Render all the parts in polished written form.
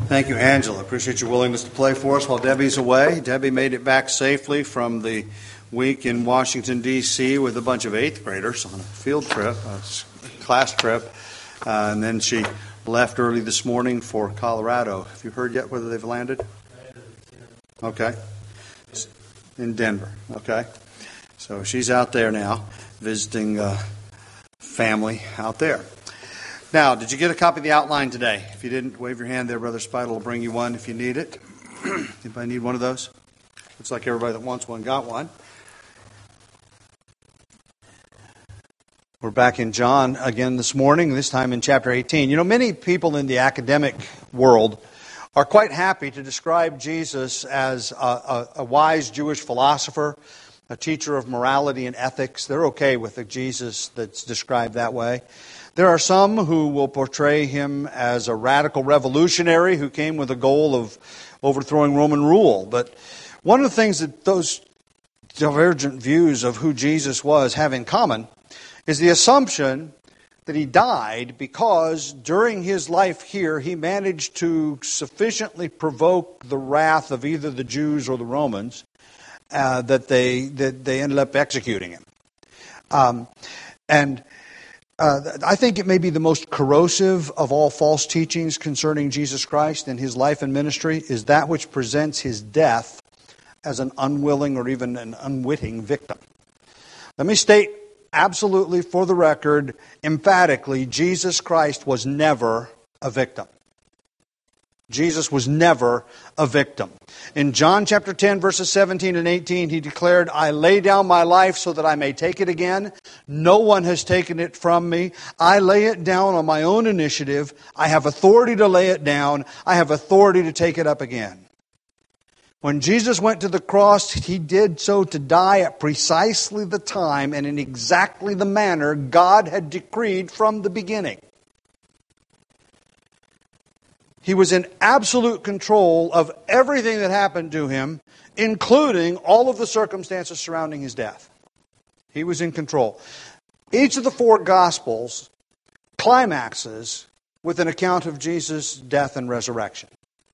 Thank you, Angela. Appreciate your willingness to play for us while Debbie's away. Debbie made it back safely from the week in Washington, D.C. with a bunch of 8th graders on a field trip, a class trip. And then she left early this morning for Colorado. Have you heard yet whether they've landed? Okay. In Denver. Okay. So she's out there now visiting family out there. Now, did you get a copy of the outline today? If you didn't, wave your hand there. Brother Speidel will bring you one if you need it. Anybody need one of those? Looks like everybody that wants one got one. We're back in John again this morning, this time in chapter 18. You know, many people in the academic world are quite happy to describe Jesus as a wise Jewish philosopher, a teacher of morality and ethics. They're okay with the Jesus that's described that way. There are some who will portray him as a radical revolutionary who came with the goal of overthrowing Roman rule. But one of the things that those divergent views of who Jesus was have in common is the assumption that he died because during his life here he managed to sufficiently provoke the wrath of either the Jews or the Romans that they ended up executing him. I think it may be the most corrosive of all false teachings concerning Jesus Christ and his life and ministry is that which presents his death as an unwilling or even an unwitting victim. Let me state absolutely for the record, emphatically, Jesus Christ was never a victim. Jesus was never a victim. In John chapter 10, verses 17 and 18, he declared, I lay down my life so that I may take it again. No one has taken it from me. I lay it down on my own initiative. I have authority to lay it down. I have authority to take it up again. When Jesus went to the cross, he did so to die at precisely the time and in exactly the manner God had decreed from the beginning. He was in absolute control of everything that happened to him, including all of the circumstances surrounding his death. He was in control. Each of the 4 Gospels climaxes with an account of Jesus' death and resurrection.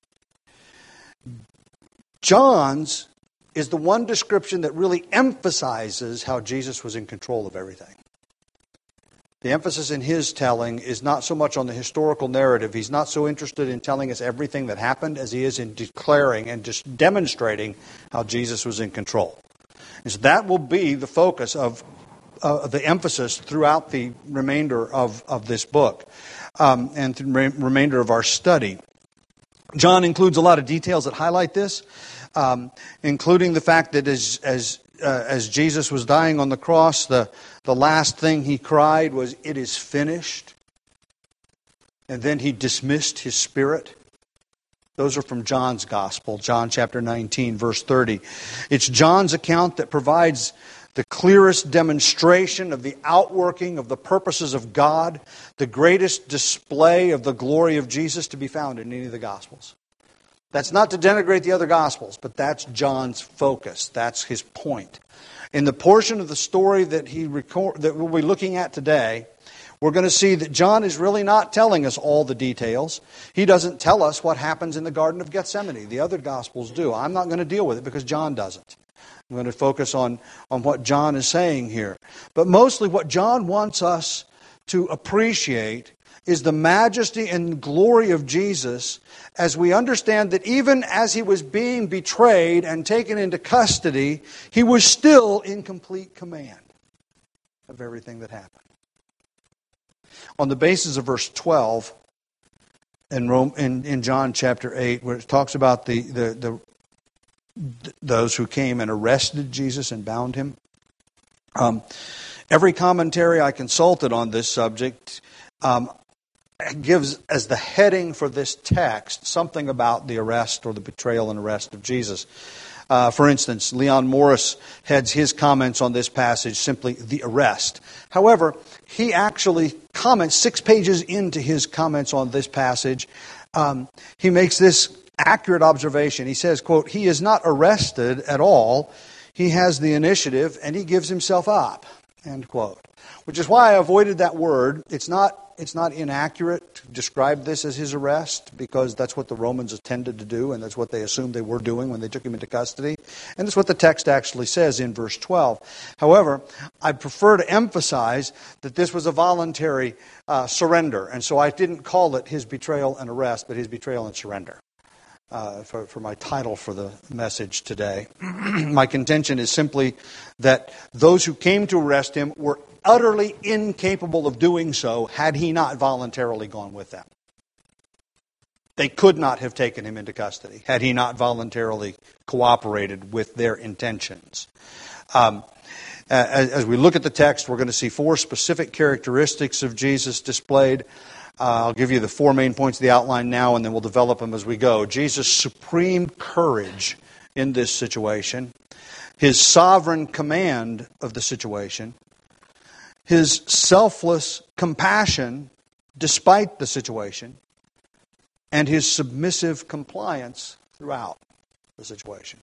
John's is the one description that really emphasizes how Jesus was in control of everything. The emphasis in his telling is not so much on the historical narrative. He's not so interested in telling us everything that happened as he is in declaring and just demonstrating how Jesus was in control. And so that will be the focus of the emphasis throughout the remainder of this book and the remainder of our study. John includes a lot of details that highlight this, including the fact that as Jesus was dying on the cross, the last thing he cried was, "It is finished." And then he dismissed his spirit. Those are from John's Gospel, John chapter 19, verse 30. It's John's account that provides the clearest demonstration of the outworking of the purposes of God, the greatest display of the glory of Jesus to be found in any of the Gospels. That's not to denigrate the other Gospels, but that's John's focus. That's his point. In the portion of the story that we'll be looking at today, we're going to see that John is really not telling us all the details. He doesn't tell us what happens in the Garden of Gethsemane. The other Gospels do. I'm not going to deal with it because John doesn't. I'm going to focus on what John is saying here. But mostly what John wants us to appreciate is the majesty and glory of Jesus as we understand that even as he was being betrayed and taken into custody, he was still in complete command of everything that happened. On the basis of verse 12 in John chapter 8, where it talks about those who came and arrested Jesus and bound him. Every commentary I consulted on this subject gives as the heading for this text something about the arrest or the betrayal and arrest of Jesus. For instance, Leon Morris heads his comments on this passage simply the arrest. However, he actually comments 6 pages into his comments on this passage. He makes this accurate observation. He says, quote, "He is not arrested at all. He has the initiative and he gives himself up," end quote. Which is why I avoided that word. It's not it's not inaccurate to describe this as his arrest, because that's what the Romans tended to do, and that's what they assumed they were doing when they took him into custody. And that's what the text actually says in verse 12. However, I prefer to emphasize that this was a voluntary surrender, and so I didn't call it his betrayal and arrest, but his betrayal and surrender. For my title for the message today. My contention is simply that those who came to arrest him were utterly incapable of doing so had he not voluntarily gone with them. They could not have taken him into custody had he not voluntarily cooperated with their intentions. As we look at the text, we're going to see four specific characteristics of Jesus displayed. I'll give you the four main points of the outline now, and then we'll develop them as we go. Jesus' supreme courage in this situation, his sovereign command of the situation, his selfless compassion despite the situation, and his submissive compliance throughout the situation.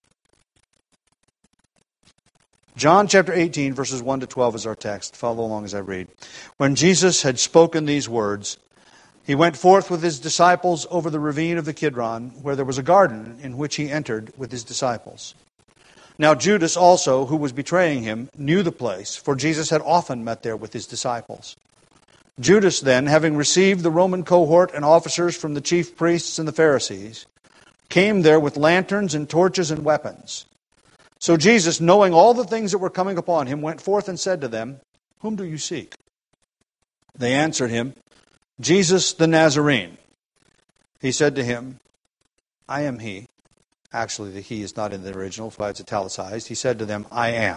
John chapter 18, verses 1 to 12 is our text. Follow along as I read. When Jesus had spoken these words, he went forth with his disciples over the ravine of the Kidron, where there was a garden in which he entered with his disciples. Now Judas also, who was betraying him, knew the place, for Jesus had often met there with his disciples. Judas then, having received the Roman cohort and officers from the chief priests and the Pharisees, came there with lanterns and torches and weapons. So Jesus, knowing all the things that were coming upon him, went forth and said to them, "Whom do you seek?" They answered him, "Jesus the Nazarene." He said to him, "I am he." Actually, the he is not in the original, so it's italicized. He said to them, "I am."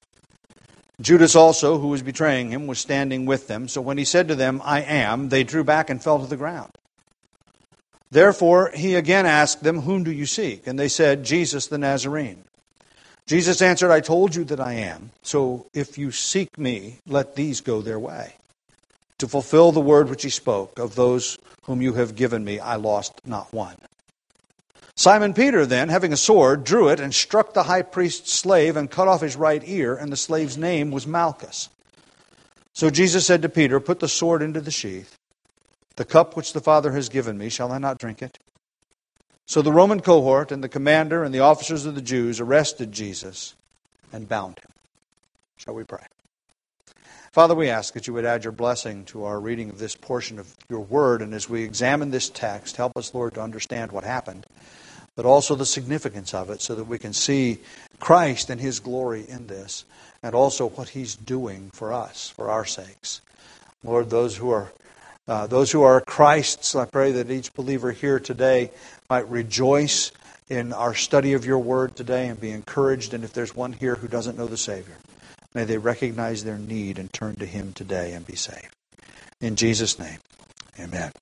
Judas also, who was betraying him, was standing with them. So when he said to them, "I am," they drew back and fell to the ground. Therefore he again asked them, "Whom do you seek?" And they said, "Jesus the Nazarene." Jesus answered, "I told you that I am. So if you seek me, let these go their way. To fulfill the word which he spoke, of those whom you have given me, I lost not one." Simon Peter then, having a sword, drew it and struck the high priest's slave and cut off his right ear, and the slave's name was Malchus. So Jesus said to Peter, "Put the sword into the sheath. The cup which the Father has given me, shall I not drink it?" So the Roman cohort and the commander and the officers of the Jews arrested Jesus and bound him. Shall we pray? Father, we ask that you would add your blessing to our reading of this portion of your word, and as we examine this text, help us, Lord, to understand what happened, but also the significance of it so that we can see Christ and his glory in this, and also what he's doing for us, for our sakes. Lord, those who are Christ's, I pray that each believer here today might rejoice in our study of your word today and be encouraged, and if there's one here who doesn't know the Savior, may they recognize their need and turn to him today and be saved. In Jesus' name, amen.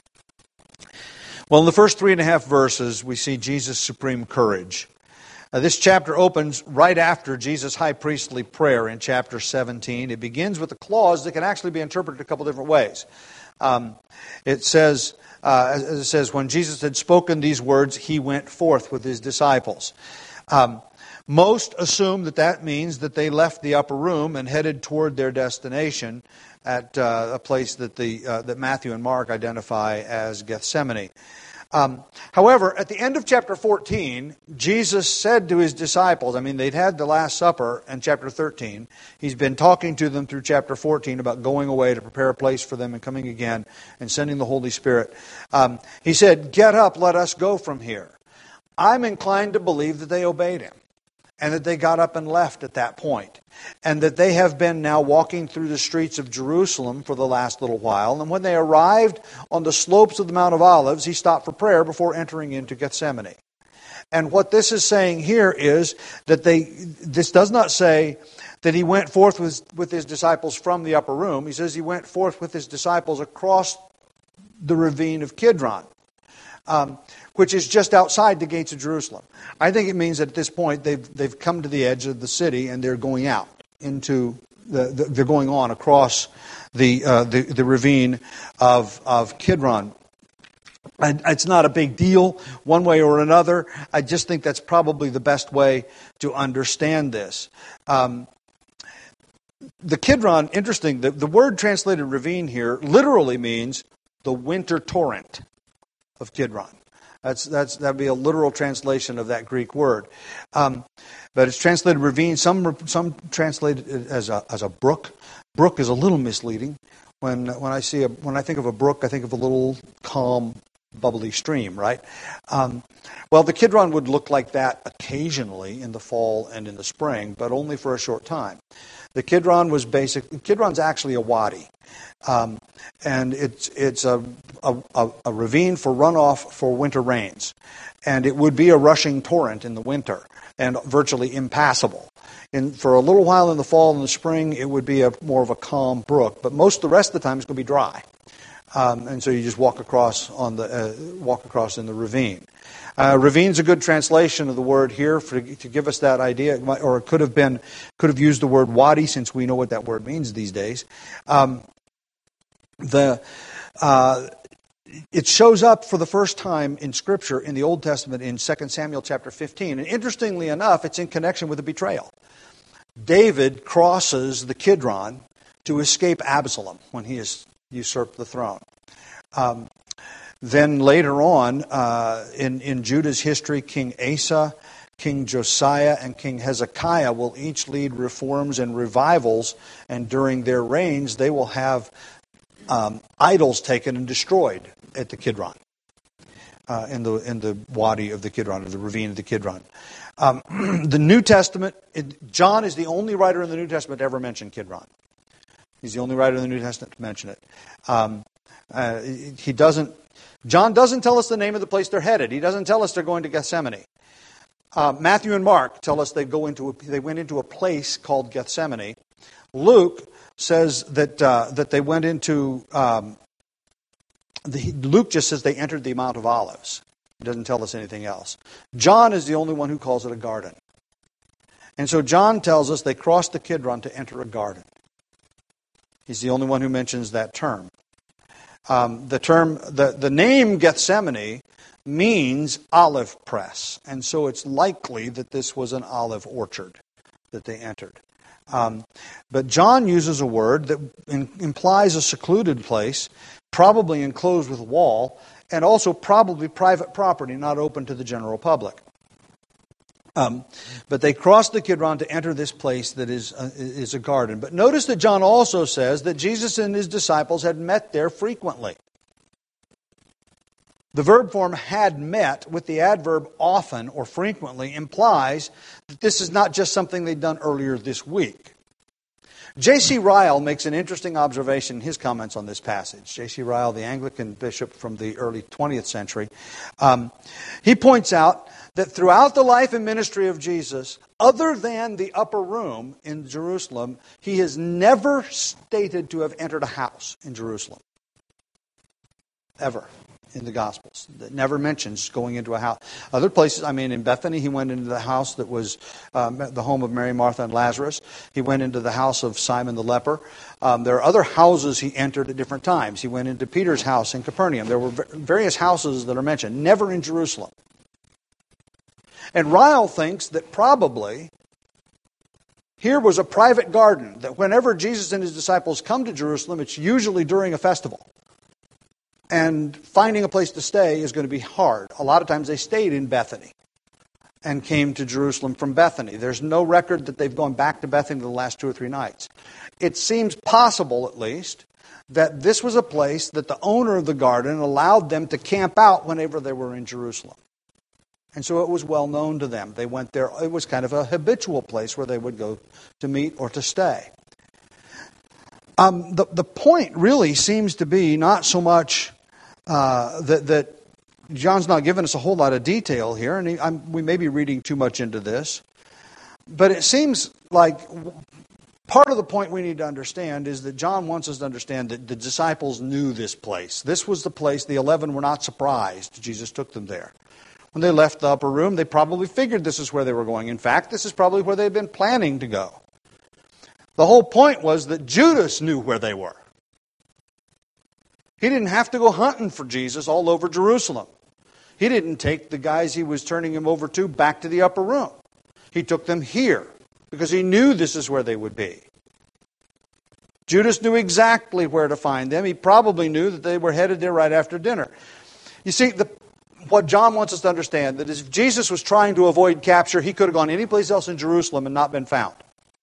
Well, in the first 3.5 verses, we see Jesus' supreme courage. This chapter opens right after Jesus' high priestly prayer in chapter 17. It begins with a clause that can actually be interpreted a couple different ways. It says, when Jesus had spoken these words, he went forth with his disciples. Most assume that means that they left the upper room and headed toward their destination at a place that Matthew and Mark identify as Gethsemane. However, at the end of chapter 14, Jesus said to his disciples, they'd had the Last Supper in chapter 13. He's been talking to them through chapter 14 about going away to prepare a place for them and coming again and sending the Holy Spirit. He said, "Get up, let us go from here." I'm inclined to believe that they obeyed him, and that they got up and left at that point, and that they have been now walking through the streets of Jerusalem for the last little while. And when they arrived on the slopes of the Mount of Olives, he stopped for prayer before entering into Gethsemane. And what this is saying here is that this does not say that he went forth with his disciples from the upper room. He says he went forth with his disciples across the ravine of Kidron, which is just outside the gates of Jerusalem. I think it means that at this point they've come to the edge of the city and they're going out into they're going on across the ravine of Kidron. And it's not a big deal one way or another. I just think that's probably the best way to understand this. the Kidron, interesting, the word translated ravine here literally means the winter torrent of Kidron. That'd be a literal translation of that Greek word. But it's translated ravine. Some translate it as a brook. Brook is a little misleading. When I think of a brook, I think of a little calm, bubbly stream, right? Well, the Kidron would look like that occasionally in the fall and in the spring, but only for a short time. The Kidron's actually a wadi, and it's a ravine for runoff for winter rains, and it would be a rushing torrent in the winter and virtually impassable. For a little while in the fall and the spring, it would be more of a calm brook, but most of the rest of the time it's going to be dry. And so you just walk across in the ravine. Ravine's a good translation of the word here to give us that idea, or it could have used the word wadi, since we know what that word means these days. It shows up for the first time in Scripture in the Old Testament in 2 Samuel chapter 15, and interestingly enough, it's in connection with a betrayal. David crosses the Kidron to escape Absalom when he has usurped the throne. Then later on, in Judah's history, King Asa, King Josiah, and King Hezekiah will each lead reforms and revivals, and during their reigns, they will have idols taken and destroyed at the Kidron, in the wadi of the Kidron, or the ravine of the Kidron. The New Testament, John is the only writer in the New Testament to ever mention Kidron. He's the only writer in the New Testament to mention it. John doesn't tell us the name of the place they're headed. He doesn't tell us they're going to Gethsemane. Matthew and Mark tell us they went into a place called Gethsemane. Luke says that they went into. Luke just says they entered the Mount of Olives. It doesn't tell us anything else. John is the only one who calls it a garden. And so John tells us they crossed the Kidron to enter a garden. He's the only one who mentions that term. The name Gethsemane means olive press, and so it's likely that this was an olive orchard that they entered. But John uses a word that implies a secluded place, probably enclosed with a wall, and also probably private property, not open to the general public. But they crossed the Kidron to enter this place that is a garden. But notice that John also says that Jesus and his disciples had met there frequently. The verb form "had met" with the adverb "often" or "frequently" implies that this is not just something they'd done earlier this week. J.C. Ryle makes an interesting observation in his comments on this passage. J.C. Ryle, the Anglican bishop from the early 20th century, he points out that throughout the life and ministry of Jesus, other than the upper room in Jerusalem, he has never stated to have entered a house in Jerusalem. Ever. In the Gospels. It never mentions going into a house. Other places, in Bethany, he went into the house that was the home of Mary, Martha, and Lazarus. He went into the house of Simon the leper. There are other houses he entered at different times. He went into Peter's house in Capernaum. There were various houses that are mentioned, never in Jerusalem. And Ryle thinks that probably here was a private garden, that whenever Jesus and his disciples come to Jerusalem, it's usually during a festival. And finding a place to stay is going to be hard. A lot of times they stayed in Bethany and came to Jerusalem from Bethany. There's no record that they've gone back to Bethany the last 2 or 3 nights. It seems possible, at least, that this was a place that the owner of the garden allowed them to camp out whenever they were in Jerusalem. And so it was well known to them. They went there. It was kind of a habitual place where they would go to meet or to stay. The point really seems to be not so much that John's not giving us a whole lot of detail here, and we may be reading too much into this, but it seems like part of the point we need to understand is that John wants us to understand that the disciples knew this place. This was the place. The 11 were not surprised Jesus took them there. When they left the upper room, they probably figured this is where they were going. In fact, this is probably where they'd been planning to go. The whole point was that Judas knew where they were. He didn't have to go hunting for Jesus all over Jerusalem. He didn't take the guys he was turning him over to back to the upper room. He took them here because he knew this is where they would be. Judas knew exactly where to find them. He probably knew that they were headed there right after dinner. You see, what John wants us to understand, that is, if Jesus was trying to avoid capture, he could have gone anyplace else in Jerusalem and not been found.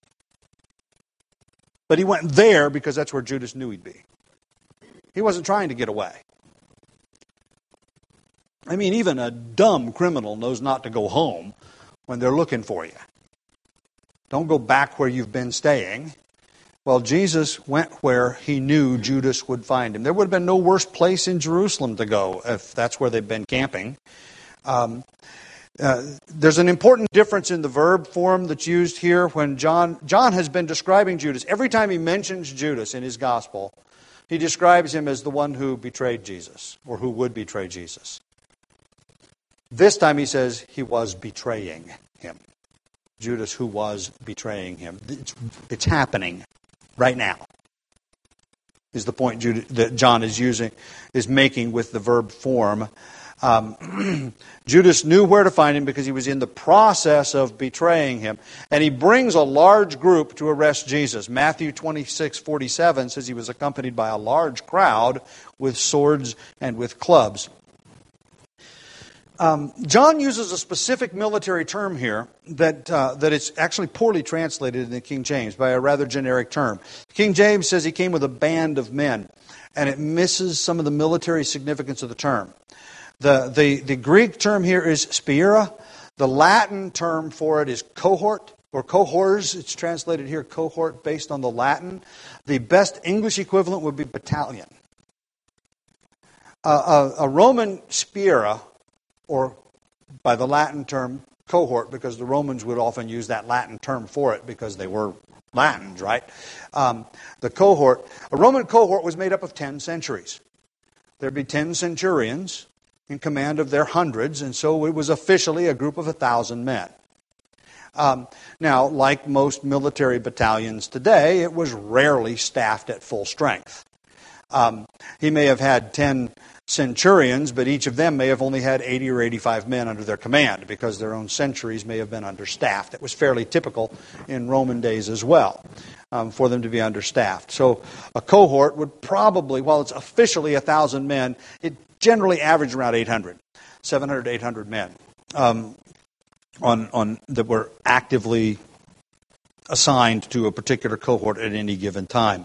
But he went there because that's where Judas knew he'd be. He wasn't trying to get away. I mean, even a dumb criminal knows not to go home when they're looking for you. Don't go back where you've been staying. Well, Jesus went where he knew Judas would find him. There would have been no worse place in Jerusalem to go if that's where they've been camping. There's an important difference in the verb form that's used here when John has been describing Judas. Every time he mentions Judas in his gospel, he describes him as the one who betrayed Jesus or who would betray Jesus. This time he says he was betraying him. Judas who was betraying him. It's happening right now, is the point that John is making with the verb form. Judas knew where to find him because he was in the process of betraying him. And he brings a large group to arrest Jesus. Matthew 26:47 says he was accompanied by a large crowd with swords and with clubs. John uses a specific military term here that is actually poorly translated in the King James by a rather generic term. King James says he came with a band of men, and it misses some of the military significance of the term. The Greek term here is spira. The Latin term for it is cohort, or cohors. It's translated here cohort based on the Latin. The best English equivalent would be battalion. A Roman spira, or by the Latin term cohort, because the Romans would often use that Latin term for it because they were Latins, right? The cohort, a Roman cohort was made up of 10 centuries. There'd be 10 centurions in command of their hundreds, and so it was officially a group of 1,000 men. Now, like most military battalions today, it was rarely staffed at full strength. He may have had 10 centurions, but each of them may have only had 80 or 85 men under their command because their own centuries may have been understaffed. It was fairly typical in Roman days as well for them to be understaffed. So a cohort would probably, while it's officially 1,000 men, it generally averaged around 700 to 800 men that were actively assigned to a particular cohort at any given time.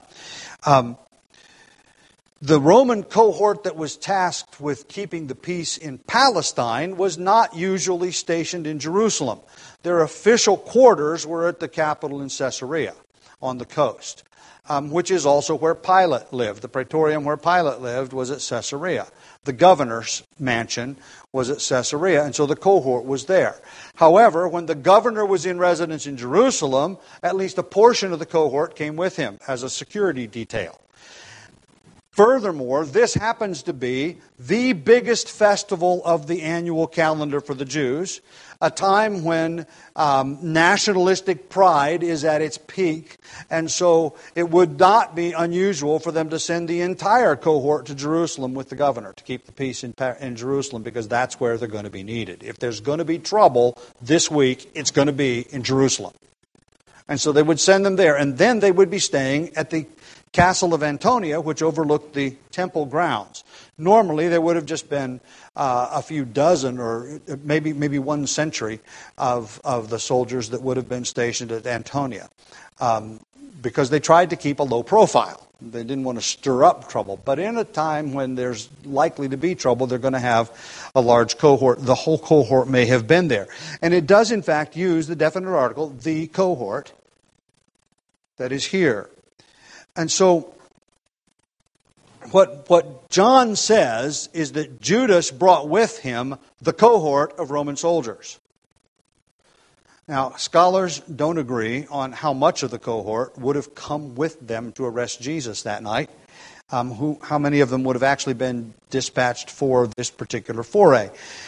The Roman cohort that was tasked with keeping the peace in Palestine was not usually stationed in Jerusalem. Their official quarters were at the capital in Caesarea on the coast, which is also where Pilate lived. The praetorium where Pilate lived was at Caesarea. The governor's mansion was at Caesarea, and so the cohort was there. However, when the governor was in residence in Jerusalem, at least a portion of the cohort came with him as a security detail. Furthermore, this happens to be the biggest festival of the annual calendar for the Jews, a time when nationalistic pride is at its peak, and so it would not be unusual for them to send the entire cohort to Jerusalem with the governor to keep the peace in Jerusalem, because that's where they're going to be needed. If there's going to be trouble this week, it's going to be in Jerusalem. And so they would send them there, and then they would be staying at the Castle of Antonia, which overlooked the temple grounds. Normally, there would have just been a few dozen or maybe 1 century of the soldiers that would have been stationed at Antonia because they tried to keep a low profile. They didn't want to stir up trouble. But in a time when there's likely to be trouble, they're going to have a large cohort. The whole cohort may have been there. And it does, in fact, use the definite article, the cohort, that is here. And so what John says is that Judas brought with him the cohort of Roman soldiers. Now, scholars don't agree on how much of the cohort would have come with them to arrest Jesus that night. How many of them would have actually been dispatched for this particular foray.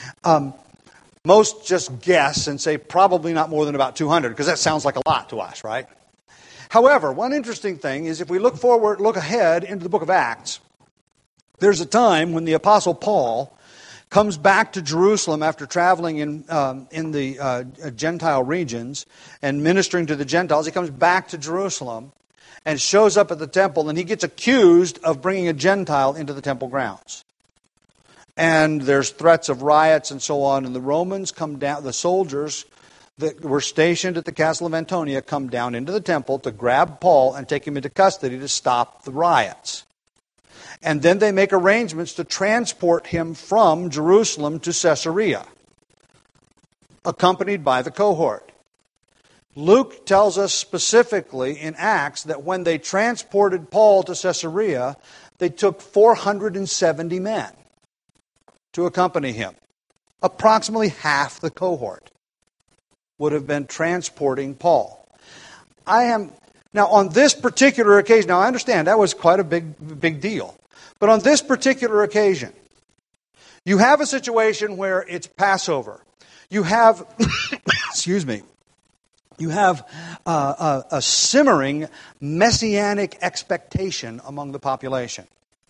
Most just guess and say probably not more than about 200, because that sounds like a lot to us, right? However, one interesting thing is if we look ahead into the book of Acts, there's a time when the Apostle Paul comes back to Jerusalem after traveling in the Gentile regions and ministering to the Gentiles. He comes back to Jerusalem, and shows up at the temple, and he gets accused of bringing a Gentile into the temple grounds. And there's threats of riots and so on, and the Romans come down, the soldiers that were stationed at the castle of Antonia come down into the temple to grab Paul and take him into custody to stop the riots. And then they make arrangements to transport him from Jerusalem to Caesarea, accompanied by the cohort. Luke tells us specifically in Acts that when they transported Paul to Caesarea, they took 470 men to accompany him. Approximately half the cohort would have been transporting Paul. Now on this particular occasion, now I understand that was quite a big deal. But on this particular occasion, you have a situation where it's Passover. You have, excuse me, you have a simmering messianic expectation among the population.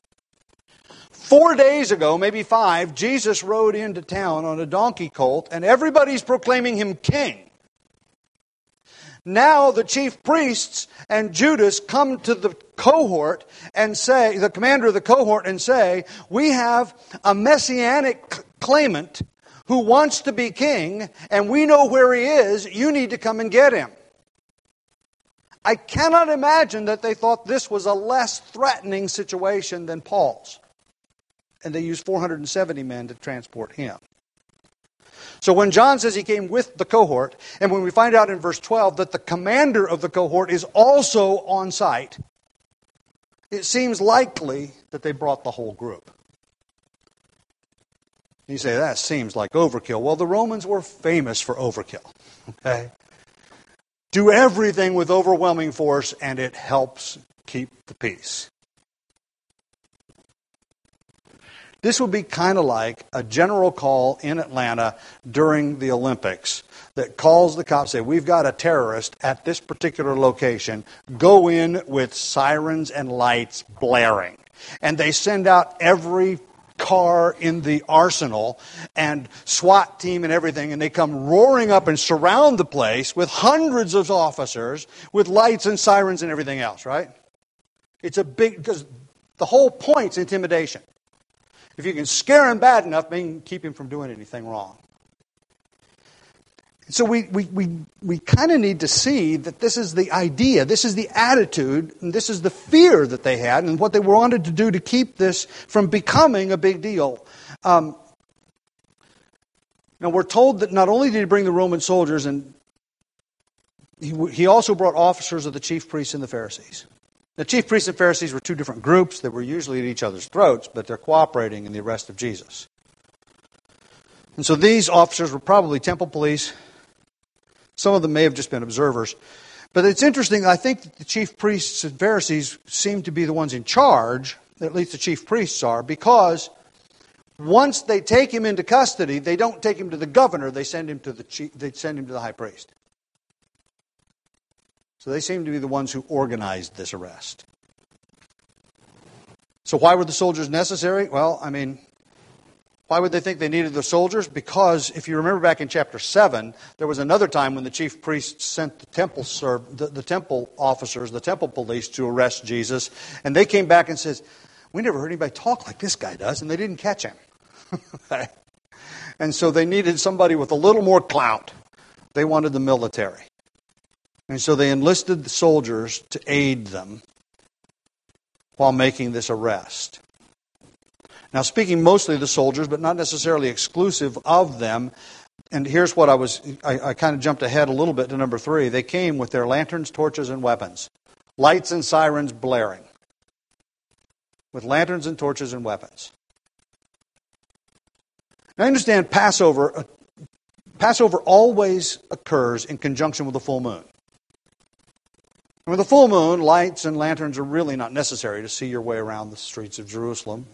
4 days ago, maybe 5, Jesus rode into town on a donkey colt, and everybody's proclaiming him king. Now the chief priests and Judas come to the cohort and say, the commander of the cohort, and say, we have a messianic claimant who wants to be king, and we know where he is. You need to come and get him. I cannot imagine that they thought this was a less threatening situation than Paul's. And they used 470 men to transport him. So when John says he came with the cohort, and when we find out in verse 12 that the commander of the cohort is also on site, it seems likely that they brought the whole group. You say, that seems like overkill. Well, the Romans were famous for overkill. Okay? Do everything with overwhelming force, and it helps keep the peace. This would be kind of like a general call in Atlanta during the Olympics that calls the cops, say, we've got a terrorist at this particular location. Go in with sirens and lights blaring. And they send out every car in the arsenal and SWAT team and everything, and they come roaring up and surround the place with hundreds of officers with lights and sirens and everything else, right? It's a big, because the whole point's intimidation. If you can scare him bad enough, you can keep him from doing anything wrong. So we kind of need to see that this is the idea, this is the attitude, and this is the fear that they had, and what they wanted to do to keep this from becoming a big deal. Now we're told that not only did he bring the Roman soldiers, and he also brought officers of the chief priests and the Pharisees. The chief priests and Pharisees were two different groups. They were usually at each other's throats, but they're cooperating in the arrest of Jesus. And so these officers were probably temple police. Some of them may have just been observers. But it's interesting, I think that the chief priests and Pharisees seem to be the ones in charge, at least the chief priests are, because once they take him into custody, they don't take him to the governor, they send him to the high priest. So they seem to be the ones who organized this arrest. So why were the soldiers necessary? Well, why would they think they needed the soldiers? Because if you remember back in chapter 7, there was another time when the chief priests sent the temple officers, the temple police, to arrest Jesus. And they came back and says, we never heard anybody talk like this guy does, and they didn't catch him. And so they needed somebody with a little more clout. They wanted the military. And so they enlisted the soldiers to aid them while making this arrest. Now, speaking mostly of the soldiers, but not necessarily exclusive of them, and here's what I kind of jumped ahead a little bit to number 3. They came with their lanterns, torches, and weapons. Lights and sirens blaring. With lanterns and torches and weapons. Now, I understand Passover always occurs in conjunction with the full moon. With the full moon, lights and lanterns are really not necessary to see your way around the streets of Jerusalem.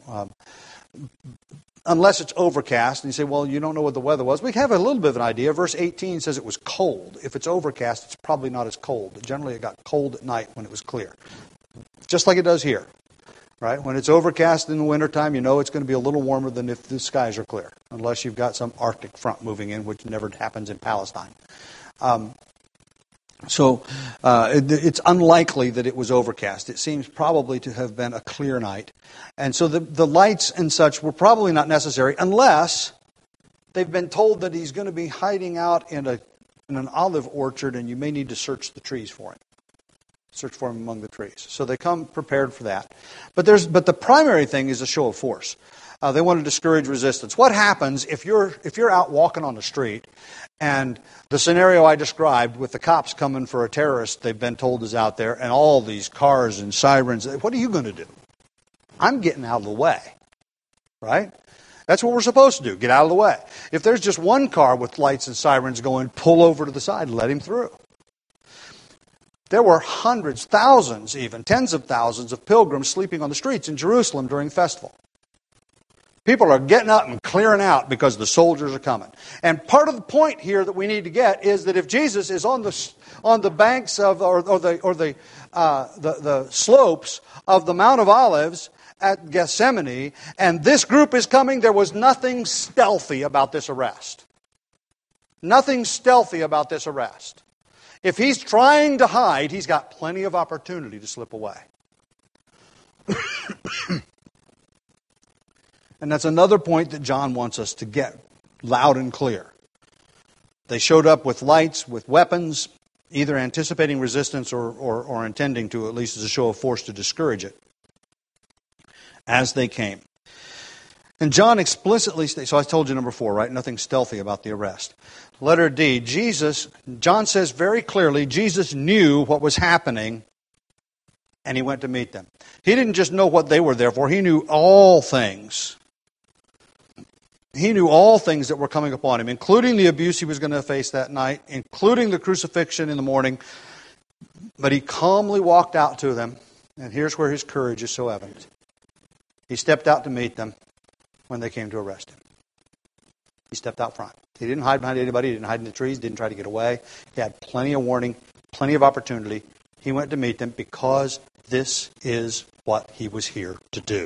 Unless it's overcast, and you say, well, you don't know what the weather was. We have a little bit of an idea. Verse 18 says it was cold. If it's overcast, it's probably not as cold. Generally, it got cold at night when it was clear. Just like it does here. Right? When it's overcast in the wintertime, you know it's going to be a little warmer than if the skies are clear. Unless you've got some Arctic front moving in, which never happens in Palestine. So it's unlikely that it was overcast. It seems probably to have been a clear night. And so the lights and such were probably not necessary unless they've been told that he's going to be hiding out in an olive orchard and you may need to search the trees for him. Search for him among the trees. So they come prepared for that. But the primary thing is a show of force. They want to discourage resistance. What happens if you're out walking on the street and the scenario I described with the cops coming for a terrorist they've been told is out there and all these cars and sirens, what are you going to do? I'm getting out of the way, right? That's what we're supposed to do, get out of the way. If there's just one car with lights and sirens going, pull over to the side and let him through. There were hundreds, thousands even, tens of thousands of pilgrims sleeping on the streets in Jerusalem during the festival. People are getting up and clearing out because the soldiers are coming. And part of the point here that we need to get is that if Jesus is on the banks of the slopes of the Mount of Olives at Gethsemane, and this group is coming, there was nothing stealthy about this arrest. Nothing stealthy about this arrest. If he's trying to hide, he's got plenty of opportunity to slip away. And that's another point that John wants us to get loud and clear. They showed up with lights, with weapons, either anticipating resistance or intending to, at least as a show of force, to discourage it as they came. And John explicitly states, so I told you number 4, right? Nothing stealthy about the arrest. Letter D, John says very clearly, Jesus knew what was happening and he went to meet them. He didn't just know what they were there for, he knew all things. He knew all things that were coming upon him, including the abuse he was going to face that night, including the crucifixion in the morning. But he calmly walked out to them, and here's where his courage is so evident. He stepped out to meet them when they came to arrest him. He stepped out front. He didn't hide behind anybody. He didn't hide in the trees. Didn't try to get away. He had plenty of warning, plenty of opportunity. He went to meet them because this is what he was here to do.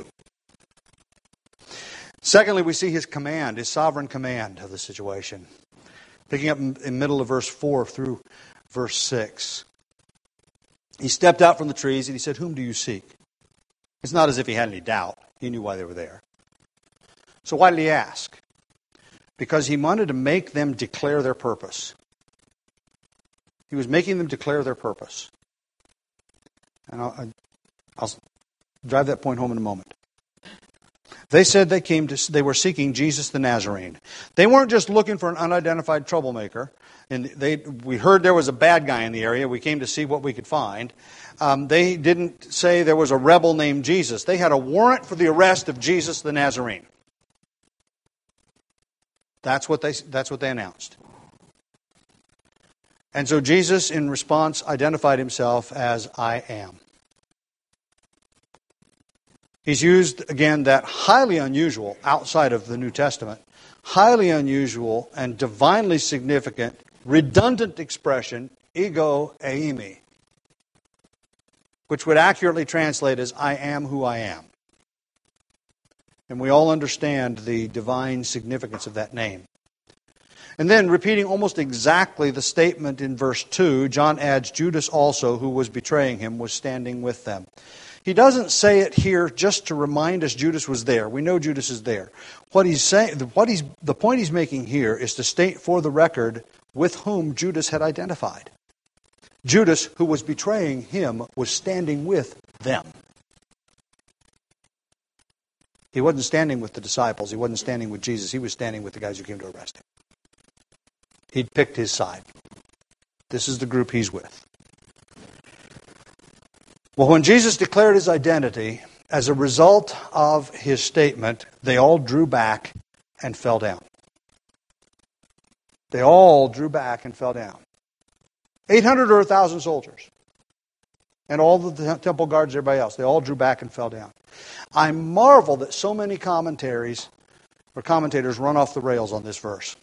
Secondly, we see his command, his sovereign command of the situation. Picking up in the middle of verse 4 through verse 6. He stepped out from the trees and he said, "Whom do you seek?" It's not as if he had any doubt. He knew why they were there. So why did he ask? Because he wanted to make them declare their purpose. He was making them declare their purpose. And I'll drive that point home in a moment. They said they were seeking Jesus the Nazarene. They weren't just looking for an unidentified troublemaker. And we heard there was a bad guy in the area. We came to see what we could find. They didn't say there was a rebel named Jesus. They had a warrant for the arrest of Jesus the Nazarene. That's what they announced. And so Jesus, in response, identified himself as I am. He's used, again, that highly unusual, outside of the New Testament, highly unusual and divinely significant, redundant expression, ego eimi, which would accurately translate as I am who I am. And we all understand the divine significance of that name. And then, repeating almost exactly the statement in verse 2, John adds, Judas also, who was betraying him, was standing with them. He doesn't say it here just to remind us Judas was there. We know Judas is there. The point he's making here is to state for the record with whom Judas had identified. Judas, who was betraying him, was standing with them. He wasn't standing with the disciples. He wasn't standing with Jesus. He was standing with the guys who came to arrest him. He'd picked his side. This is the group he's with. Well, when Jesus declared his identity, as a result of his statement, they all drew back and fell down. They all drew back and fell down. 800 or 1,000 soldiers. And all the temple guards, everybody else, they all drew back and fell down. I marvel that so many commentators run off the rails on this verse.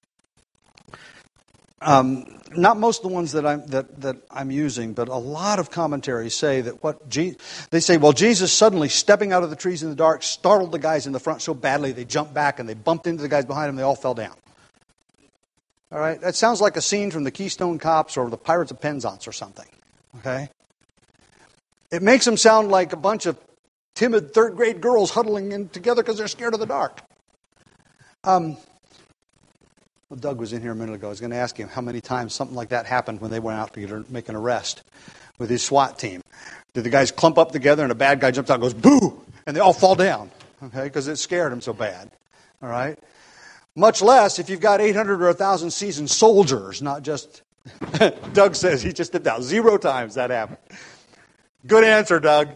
Not most of the ones that I'm using, but a lot of commentaries say that Jesus suddenly stepping out of the trees in the dark startled the guys in the front so badly they jumped back and they bumped into the guys behind them. They all fell down. All right? That sounds like a scene from the Keystone Cops or the Pirates of Penzance or something. Okay? It makes them sound like a bunch of timid third-grade girls huddling in together because they're scared of the dark. Well, Doug was in here a minute ago. I was going to ask him how many times something like that happened when they went out to make an arrest with his SWAT team. Did the guys clump up together and a bad guy jumps out and goes, boo, and they all fall down, okay, because it scared them so bad, all right? Much less if you've got 800 or 1,000 seasoned soldiers, not just, Doug says he just did that. 0 times that happened. Good answer, Doug.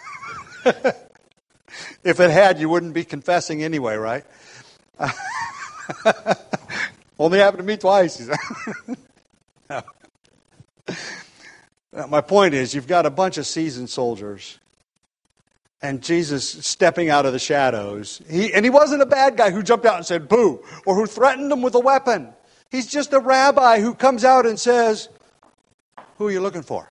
If it had, you wouldn't be confessing anyway, right? Only happened to me twice. No. My point is, you've got a bunch of seasoned soldiers, and Jesus stepping out of the shadows. He wasn't a bad guy who jumped out and said, boo, or who threatened them with a weapon. He's just a rabbi who comes out and says, who are you looking for?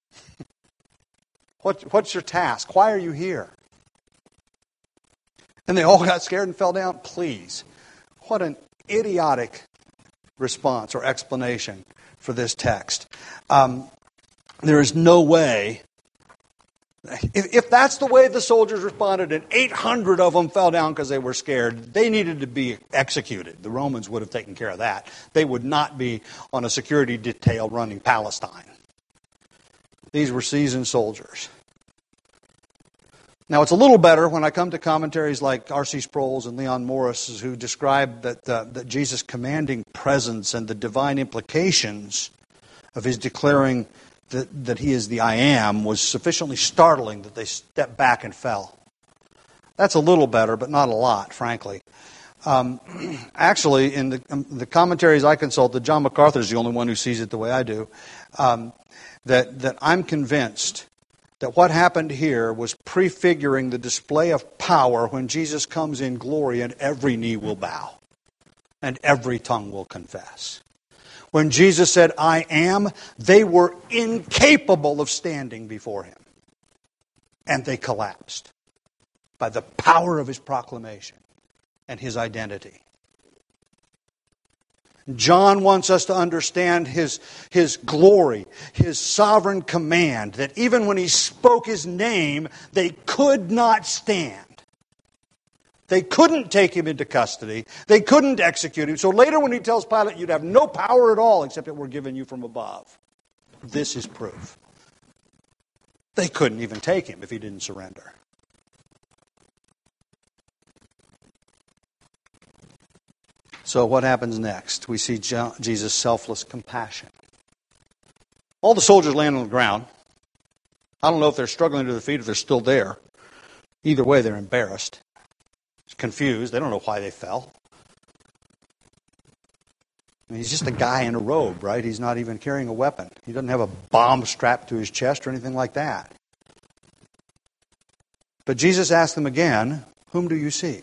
What's your task? Why are you here? And they all got scared and fell down. Please. What an idiotic response or explanation for this text. There is no way, if that's the way the soldiers responded and 800 of them fell down because they were scared, they needed to be executed. The Romans would have taken care of that. They would not be on a security detail running Palestine. These were seasoned soldiers. Now, it's a little better when I come to commentaries like R.C. Sproul's and Leon Morris, who describe that Jesus' commanding presence and the divine implications of his declaring that he is the I Am was sufficiently startling that they stepped back and fell. That's a little better, but not a lot, frankly. Actually, in the commentaries I consulted, John MacArthur is the only one who sees it the way I do, that I'm convinced that what happened here was prefiguring the display of power when Jesus comes in glory and every knee will bow and every tongue will confess. When Jesus said, I am, they were incapable of standing before him. And they collapsed by the power of his proclamation and his identity. John wants us to understand his glory, his sovereign command, that even when he spoke his name, they could not stand. They couldn't take him into custody. They couldn't execute him. So later when he tells Pilate, you'd have no power at all except it were given you from above. This is proof. They couldn't even take him if he didn't surrender. So what happens next? We see Jesus' selfless compassion. All the soldiers land on the ground. I don't know if they're struggling to their feet, if they're still there. Either way, they're embarrassed, confused. They don't know why they fell. I mean, he's just a guy in a robe, right? He's not even carrying a weapon. He doesn't have a bomb strapped to his chest or anything like that. But Jesus asked them again, whom do you seek?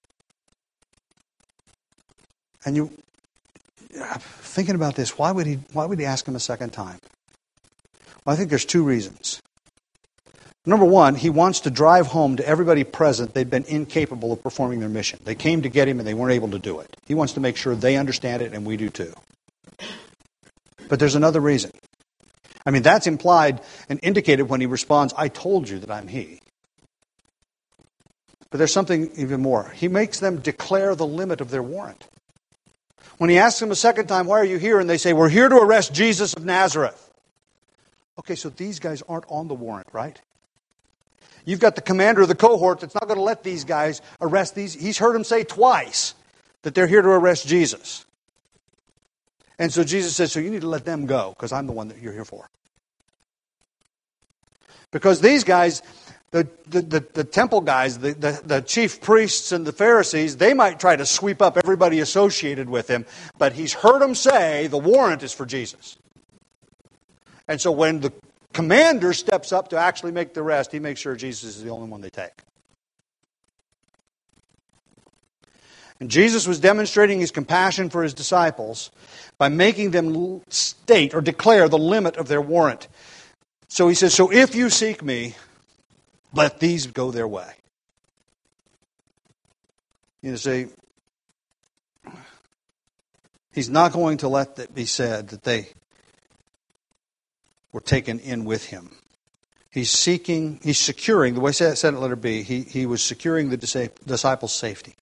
And you, thinking about this, why would he ask him a second time? Well, I think there's 2 reasons. Number one, he wants to drive home to everybody present they've been incapable of performing their mission. They came to get him and they weren't able to do it. He wants to make sure they understand it and we do too. But there's another reason. I mean, that's implied and indicated when he responds, I told you that I'm he. But there's something even more. He makes them declare the limit of their warrant. When he asks them a second time, why are you here? And they say, we're here to arrest Jesus of Nazareth. Okay, so these guys aren't on the warrant, right? You've got the commander of the cohort that's not going to let these guys arrest these. He's heard them say twice that they're here to arrest Jesus. And so Jesus says, so you need to let them go because I'm the one that you're here for. Because these guys, the temple guys, the chief priests and the Pharisees, they might try to sweep up everybody associated with him, but he's heard them say the warrant is for Jesus. And so when the commander steps up to actually make the arrest, he makes sure Jesus is the only one they take. And Jesus was demonstrating his compassion for his disciples by making them state or declare the limit of their warrant. So he says, so if you seek me, let these go their way. You say, He's not going to let it be said that they were taken in with him. He's securing, the way it said in letter B, he was securing the disciples' safety.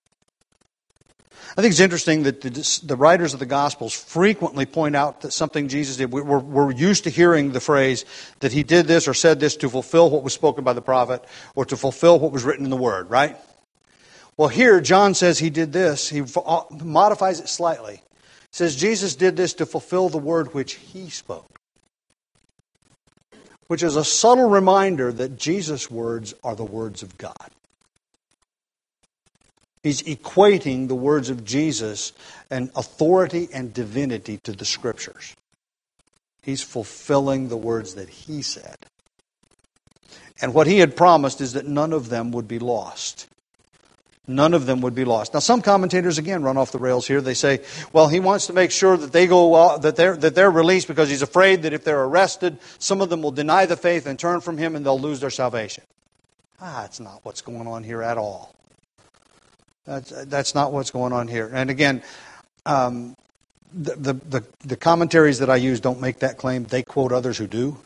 I think it's interesting that the writers of the Gospels frequently point out that something Jesus did. We're used to hearing the phrase that he did this or said this to fulfill what was spoken by the prophet or to fulfill what was written in the Word, right? Well, here John says he did this. He modifies it slightly. He says Jesus did this to fulfill the word which he spoke, which is a subtle reminder that Jesus' words are the words of God. He's equating the words of Jesus and authority and divinity to the Scriptures. He's fulfilling the words that he said. And what he had promised is that none of them would be lost. None of them would be lost. Now, some commentators again run off the rails here. They say, well, he wants to make sure that they go that they're released because he's afraid that if they're arrested, some of them will deny the faith and turn from him and they'll lose their salvation. That's not what's going on here at all. That's not what's going on here. And again, the commentaries that I use don't make that claim. They quote others who do.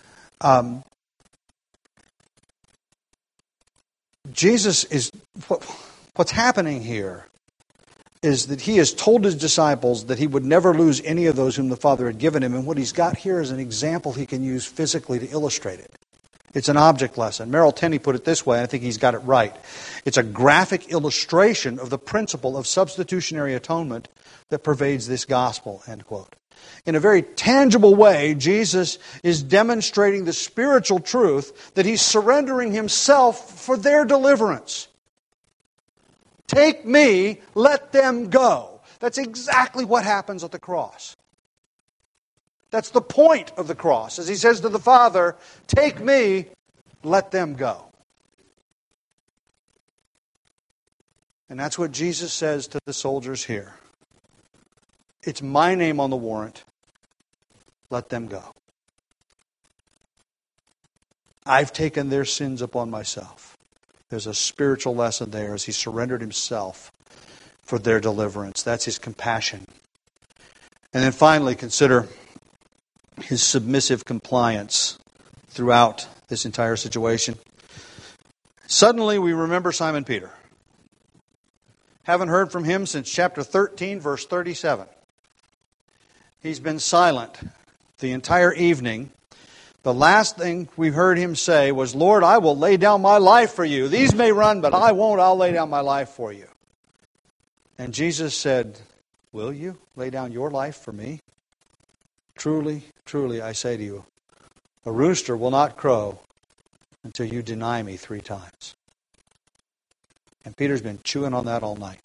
Jesus is, what's happening here is that he has told his disciples that he would never lose any of those whom the Father had given him. And what he's got here is an example he can use physically to illustrate it. It's an object lesson. Merrill Tenney put it this way, and I think he's got it right. It's a graphic illustration of the principle of substitutionary atonement that pervades this gospel, end quote. In a very tangible way, Jesus is demonstrating the spiritual truth that he's surrendering himself for their deliverance. Take me, let them go. That's exactly what happens at the cross. That's the point of the cross. As he says to the Father, take me, let them go. And that's what Jesus says to the soldiers here. It's my name on the warrant. Let them go. I've taken their sins upon myself. There's a spiritual lesson there as he surrendered himself for their deliverance. That's his compassion. And then finally, consider his submissive compliance throughout this entire situation. Suddenly we remember Simon Peter. Haven't heard from him since chapter 13, verse 37. He's been silent the entire evening. The last thing we heard him say was, Lord, I will lay down my life for you. These may run, but I won't. I'll lay down my life for you. And Jesus said, will you lay down your life for me? Truly, truly, I say to you, a rooster will not crow until you deny me 3 times. And Peter's been chewing on that all night.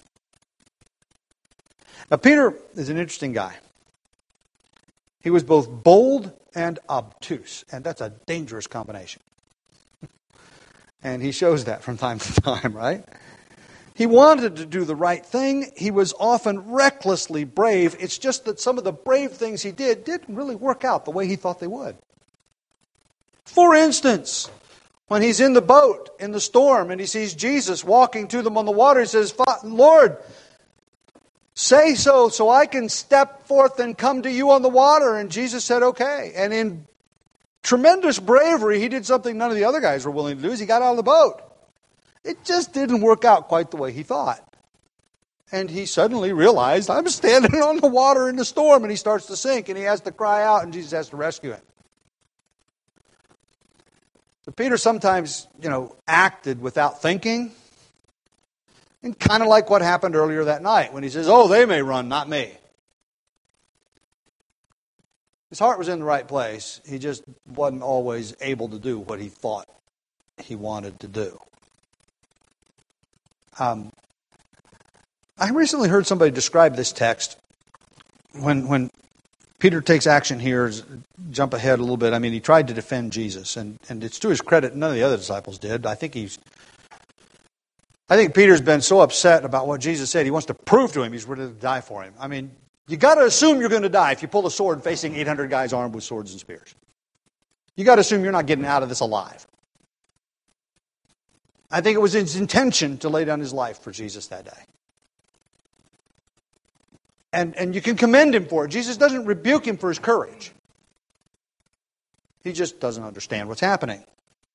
Now, Peter is an interesting guy. He was both bold and obtuse, and that's a dangerous combination. And he shows that from time to time, right? He wanted to do the right thing. He was often recklessly brave. It's just that some of the brave things he did didn't really work out the way he thought they would. For instance, when he's in the boat in the storm and he sees Jesus walking to them on the water, he says, Lord, say so I can step forth and come to you on the water. And Jesus said, okay. And in tremendous bravery, he did something none of the other guys were willing to do, is he got out of the boat. It just didn't work out quite the way he thought. And he suddenly realized, I'm standing on the water in the storm, and he starts to sink, and he has to cry out, and Jesus has to rescue him. So Peter sometimes, acted without thinking, and kind of like what happened earlier that night, when he says, oh, they may run, not me. His heart was in the right place. He just wasn't always able to do what he thought he wanted to do. I recently heard somebody describe this text when Peter takes action here. Jump ahead a little bit. I mean, he tried to defend Jesus, and it's to his credit, none of the other disciples did. I think Peter's been so upset about what Jesus said, he wants to prove to him he's ready to die for him. I mean, you got to assume you're going to die if you pull a sword facing 800 guys armed with swords and spears. You got to assume you're not getting out of this alive. I think it was his intention to lay down his life for Jesus that day. And you can commend him for it. Jesus doesn't rebuke him for his courage. He just doesn't understand what's happening.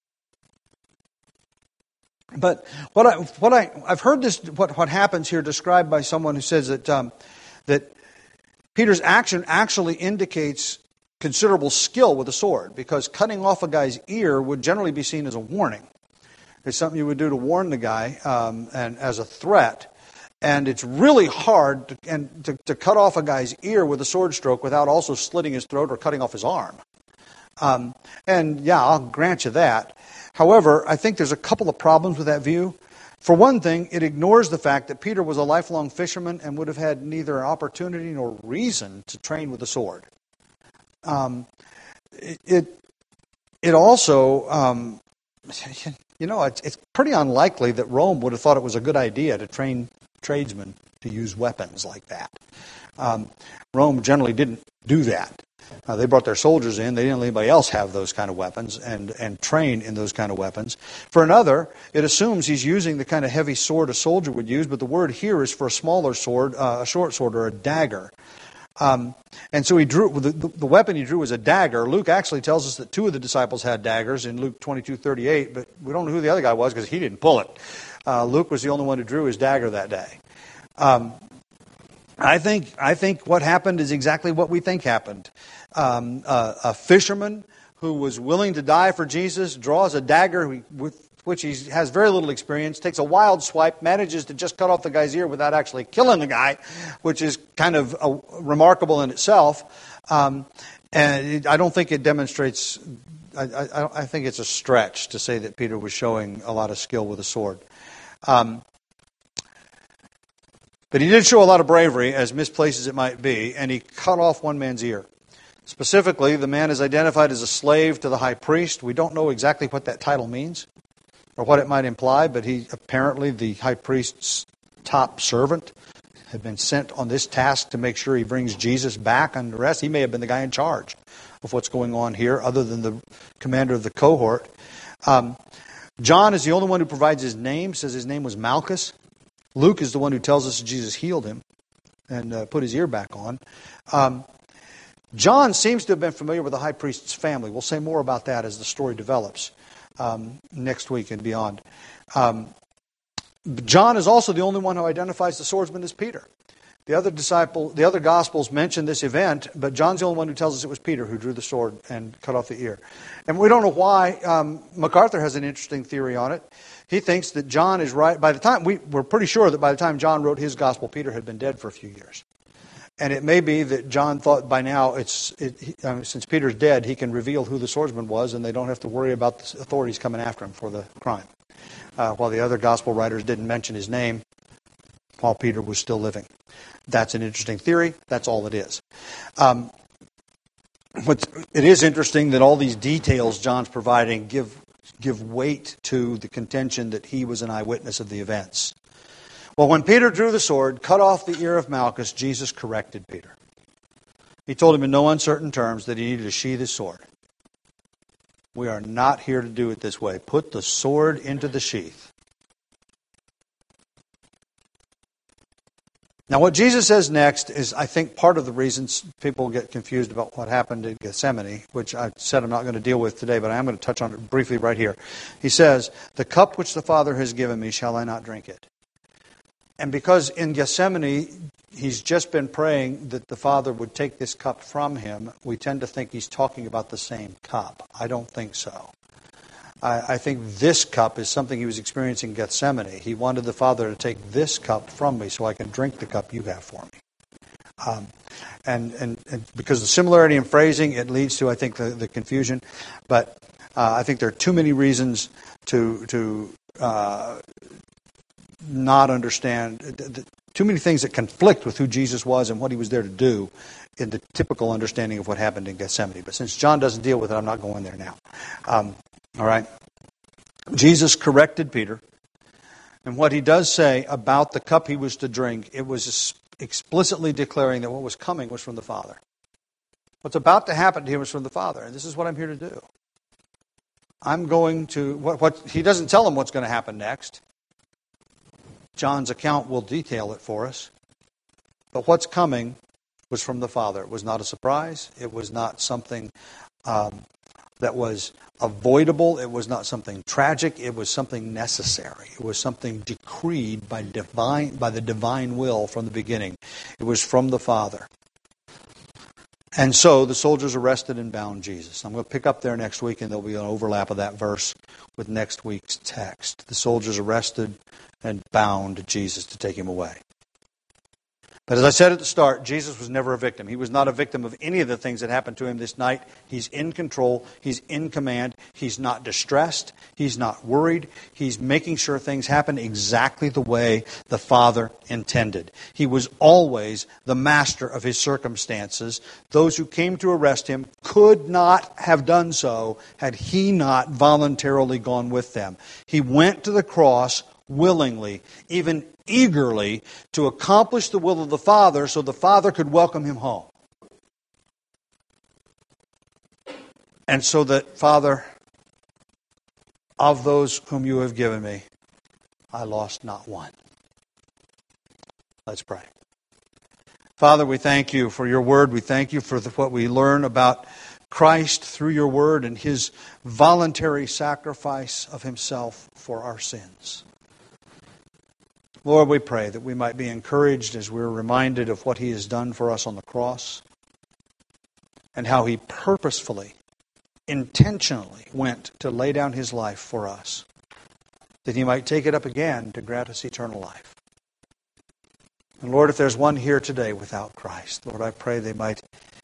But I've heard this what happens here described by someone who says that Peter's action actually indicates considerable skill with a sword, because cutting off a guy's ear would generally be seen as a warning. It's something you would do to warn the guy and as a threat. And it's really hard to cut off a guy's ear with a sword stroke without also slitting his throat or cutting off his arm. And yeah, I'll grant you that. However, I think there's a couple of problems with that view. For one thing, it ignores the fact that Peter was a lifelong fisherman and would have had neither opportunity nor reason to train with a sword. It also, it's pretty unlikely that Rome would have thought it was a good idea to train tradesmen to use weapons like that. Rome generally didn't do that. They brought their soldiers in. They didn't let anybody else have those kind of weapons and train in those kind of weapons. For another, it assumes he's using the kind of heavy sword a soldier would use, but the word here is for a smaller sword, a short sword or a dagger. And so he drew the weapon he drew was a dagger. Luke actually tells us that two of the disciples had daggers in Luke 22:38, but we don't know who the other guy was because he didn't pull it. Luke was the only one who drew his dagger that day. I think what happened is exactly what we think happened. A fisherman who was willing to die for Jesus draws a dagger with which he has very little experience, takes a wild swipe, manages to just cut off the guy's ear without actually killing the guy, which is kind of remarkable in itself. And I don't think it demonstrates, I think it's a stretch to say that Peter was showing a lot of skill with a sword. But he did show a lot of bravery, as misplaced as it might be, and he cut off one man's ear. Specifically, the man is identified as a slave to the high priest. We don't know exactly what that title means or what it might imply, but he apparently, the high priest's top servant, had been sent on this task to make sure he brings Jesus back and the rest. He may have been the guy in charge of what's going on here, other than the commander of the cohort. John is the only one who provides his name, says his name was Malchus. Luke is the one who tells us that Jesus healed him and put his ear back on. John seems to have been familiar with the high priest's family. We'll say more about that as the story develops next week and beyond. John is also the only one who identifies the swordsman as Peter. The other Gospels mention this event, but John's the only one who tells us it was Peter who drew the sword and cut off the ear. And we don't know why. MacArthur has an interesting theory on it. He thinks that John is right. We're pretty sure that by the time John wrote his Gospel, Peter had been dead for a few years. And it may be that John thought by now, since Peter's dead, he can reveal who the swordsman was, and they don't have to worry about the authorities coming after him for the crime. While the other Gospel writers didn't mention his name while Peter was still living. That's an interesting theory. That's all it is. But it is interesting that all these details John's providing give weight to the contention that he was an eyewitness of the events. Well, when Peter drew the sword, cut off the ear of Malchus, Jesus corrected Peter. He told him in no uncertain terms that he needed to sheath his sword. We are not here to do it this way. Put the sword into the sheath. Now, what Jesus says next is, I think, part of the reasons people get confused about what happened in Gethsemane, which I said I'm not going to deal with today, but I am going to touch on it briefly right here. He says, "The cup which the Father has given me, shall I not drink it?" And because in Gethsemane, he's just been praying that the Father would take this cup from him, we tend to think he's talking about the same cup. I don't think so. I think this cup is something he was experiencing in Gethsemane. He wanted the Father to take this cup from me so I can drink the cup you have for me. And because of the similarity in phrasing, it leads to, I think, the confusion. But I think there are too many reasons to not understand, too many things that conflict with who Jesus was and what he was there to do in the typical understanding of what happened in Gethsemane. But since John doesn't deal with it, I'm not going there now. All right. Jesus corrected Peter. And what he does say about the cup he was to drink, it was explicitly declaring that what was coming was from the Father. What's about to happen to him was from the Father. And this is what I'm here to do. I'm going to, he doesn't tell him what's going to happen next. John's account will detail it for us. But what's coming was from the Father. It was not a surprise. It was not something that was avoidable. It was not something tragic. It was something necessary. It was something decreed by the divine will from the beginning. It was from the Father. And so the soldiers arrested and bound Jesus. I'm going to pick up there next week, and there'll be an overlap of that verse with next week's text. The soldiers arrested and bound Jesus to take him away. But as I said at the start, Jesus was never a victim. He was not a victim of any of the things that happened to him this night. He's in control. He's in command. He's not distressed. He's not worried. He's making sure things happen exactly the way the Father intended. He was always the master of his circumstances. Those who came to arrest him could not have done so had he not voluntarily gone with them. He went to the cross willingly, even eagerly, to accomplish the will of the Father so the Father could welcome him home. And so that, Father, of those whom you have given me, I lost not one. Let's pray. Father, we thank you for your word. We thank you for what we learn about Christ through your word and his voluntary sacrifice of himself for our sins. Lord, we pray that we might be encouraged as we're reminded of what he has done for us on the cross and how he purposefully, intentionally went to lay down his life for us, that he might take it up again to grant us eternal life. And Lord, if there's one here today without Christ, Lord, I pray they might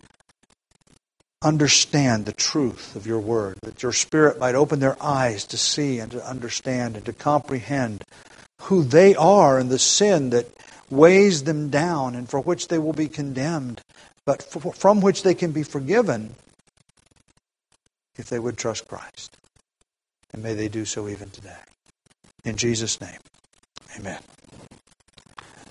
understand the truth of your word, that your Spirit might open their eyes to see and to understand and to comprehend who they are and the sin that weighs them down and for which they will be condemned, but from which they can be forgiven if they would trust Christ. And may they do so even today. In Jesus' name, amen.